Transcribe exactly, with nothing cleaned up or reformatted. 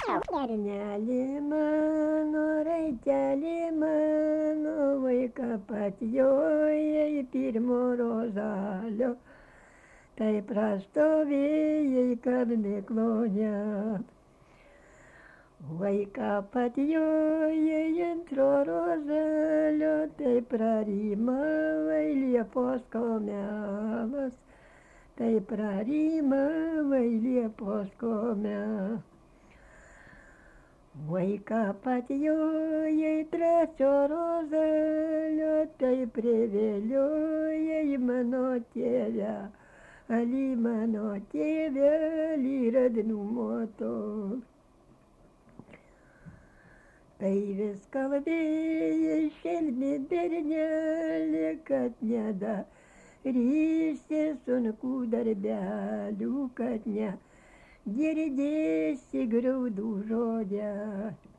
Berneli mano, raiteli mano, vaiką patijoja į pirmo rozalio, tai prastovėjai, kad miklonė. Vaiką patijoja į antro rozalio, tai prarimavai Liepos komelas, tai prarimavai Liepos komelas. Vaiką patijoja į trečio rozalio, tai privėlioja į mano tėvę, ali mano tėvelį radinų moto. Tai vis kalbėjai šelmi bernelė, kad nedarysi sunkų darbelių, kad ne girdėsi graudų žodį.